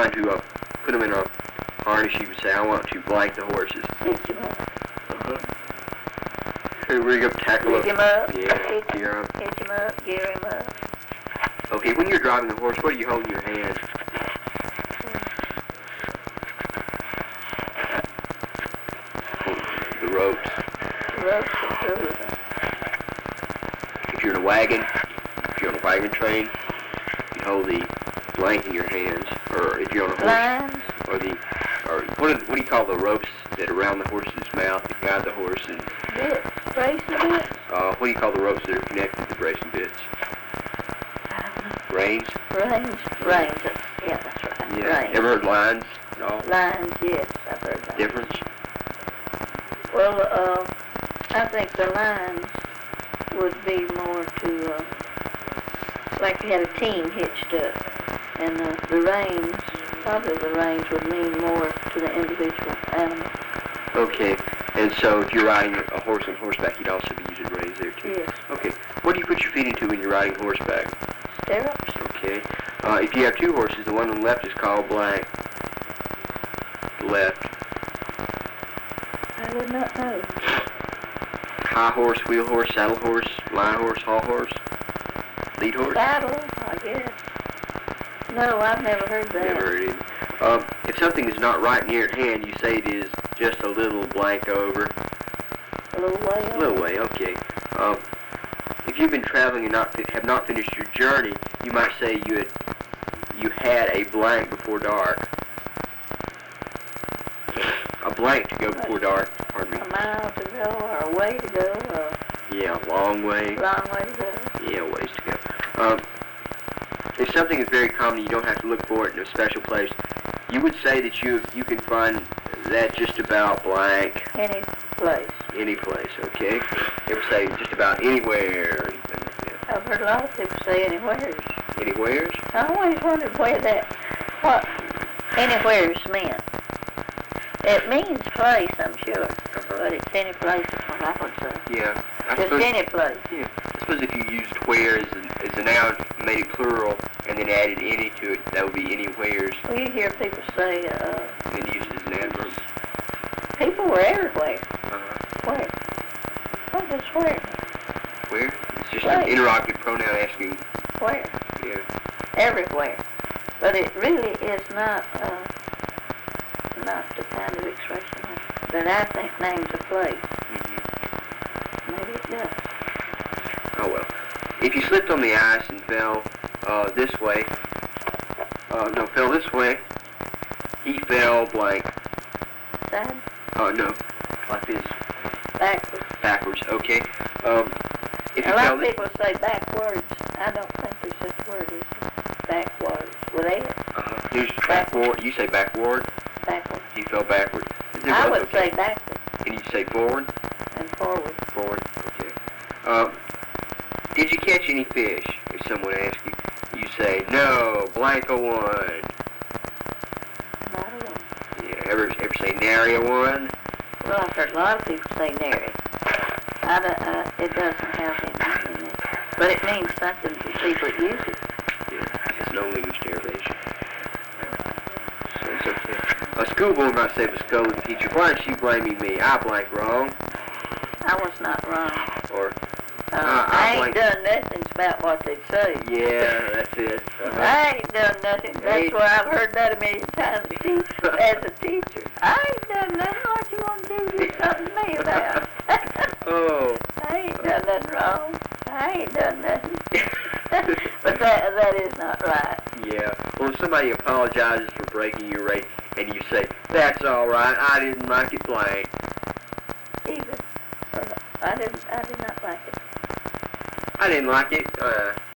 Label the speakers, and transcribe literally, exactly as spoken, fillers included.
Speaker 1: trying to uh, put them in a harness, you would say, I want to blank the horses.
Speaker 2: Hitch him up.
Speaker 1: Uh-huh. So we're going to tackle
Speaker 2: Hitch him up.
Speaker 1: Yeah,
Speaker 2: Hitch him,
Speaker 1: gear up.
Speaker 2: hitch him up. Gear him up.
Speaker 1: Okay, when you're driving the horse, what are you holding in your hand? The ropes.
Speaker 2: Ropes that go with him.
Speaker 1: If you're in a wagon, if you're on a wagon train, you hold the blank in your hands. Or if you're on a horse,
Speaker 2: Lines.
Speaker 1: or the, or what, are, what do you call the ropes that are around the horse's mouth that guide the horse? And
Speaker 2: Bits. Bracing bits.
Speaker 1: uh, what do you call the ropes that are connected to the bracing bits? Reins?
Speaker 2: Reins. Reins. That's, yeah, that's right.
Speaker 1: Yeah.
Speaker 2: Reins.
Speaker 1: Ever heard lines at all?
Speaker 2: Lines, yes. I've heard that.
Speaker 1: Difference?
Speaker 2: Well, uh, I think the lines would be more to, uh, like you had a team hitched up. And uh, the reins, probably the reins would mean more to the individual animal.
Speaker 1: Okay. And so if you're riding a horse on horseback, you'd also be using reins there too?
Speaker 2: Yes.
Speaker 1: Okay. What do you put your feet into when you're riding horseback?
Speaker 2: Stirrups.
Speaker 1: Okay. Uh, if you have two horses, the one on the left is called blank. Left.
Speaker 2: I would not know.
Speaker 1: High horse, wheel horse, saddle horse, line horse, haul horse, lead horse?
Speaker 2: Saddle, I guess. No, I've never heard that.
Speaker 1: Never heard it. Um, if something is not right near at hand, you say it is just a little blank over.
Speaker 2: A little way
Speaker 1: A
Speaker 2: over.
Speaker 1: little way, okay. Um, if you've been traveling and not fi- have not finished your journey, you might say you had you had a blank before dark. A blank to go before dark. Pardon me.
Speaker 2: A mile to go, or a way to go, or
Speaker 1: Yeah, a long way.
Speaker 2: a long way to go.
Speaker 1: Yeah, ways to go. Um, if something is very common, you don't have to look for it in a special place. You would say that you you can find that just about blank
Speaker 2: Any place.
Speaker 1: any place, okay? It would say just about anywhere or anything like that.
Speaker 2: I've heard a lot of people say anywheres.
Speaker 1: Anywheres?
Speaker 2: I always wondered where that, what anywheres meant. It means place, I'm sure,
Speaker 1: Uh-huh.
Speaker 2: but it's any place is what I would say.
Speaker 1: Yeah. I
Speaker 2: Just
Speaker 1: suppose,
Speaker 2: any place.
Speaker 1: yeah. I suppose if you used where as a, as a noun, made it plural, and then added any to it, that would be anywheres,
Speaker 2: Well, you hear people say, uh,
Speaker 1: and then used as an adverb.
Speaker 2: people were everywhere.
Speaker 1: Uh-huh.
Speaker 2: Where? What does where mean?
Speaker 1: Where? It's just
Speaker 2: Right.
Speaker 1: an interrogative pronoun asking,
Speaker 2: Where?
Speaker 1: yeah.
Speaker 2: Everywhere. But it really is not, uh, not the kind of expression that I think names a place.
Speaker 1: Mm-hmm.
Speaker 2: Maybe it does.
Speaker 1: Oh well. If you slipped on the ice and fell uh, this way, uh, no, fell this way, he fell blank.
Speaker 2: Side,
Speaker 1: Uh, no, like this,
Speaker 2: backwards.
Speaker 1: backwards. Okay. Um, if you
Speaker 2: A lot
Speaker 1: fell
Speaker 2: of
Speaker 1: this,
Speaker 2: people say backwards. I don't think there's such a word as backwards. With it,
Speaker 1: uh, here's backward. You say backward.
Speaker 2: backwards.
Speaker 1: He fell backward. They're
Speaker 2: I
Speaker 1: both
Speaker 2: would
Speaker 1: okay.
Speaker 2: say backwards
Speaker 1: And you say forward.
Speaker 2: and forward.
Speaker 1: Forward. Okay. Um, did you catch any fish? If someone asks you, you say no. Blank a one.
Speaker 2: Not a one.
Speaker 1: Yeah. Ever ever say nary a one?
Speaker 2: Well, I've heard a lot of people say nary. I don't, uh, it doesn't have any meaning in it. But it means something to people that use it.
Speaker 1: Yeah, it has no language derivation. So it's okay. A schoolboy might say to a scolding teacher, why aren't you blaming me? I blank wrong.
Speaker 2: I was not wrong.
Speaker 1: Or,
Speaker 2: Uh,
Speaker 1: Uh, I
Speaker 2: I ain't
Speaker 1: blank-
Speaker 2: done nothing about what they say.
Speaker 1: yeah, that's it. Uh-huh.
Speaker 2: I ain't done nothing. That's
Speaker 1: Ain't-
Speaker 2: why I've heard that a million times as a teacher. I ain't done nothing. What you want to do? Do something to me about.
Speaker 1: Oh.
Speaker 2: I ain't done nothing wrong. I ain't done nothing. But that that is not right.
Speaker 1: Yeah. Well, if somebody apologizes for breaking your rate and you say, that's all right, I didn't like it blank.
Speaker 2: Even. Uh, I didn't. I did not like it.
Speaker 1: I didn't like it. Uh,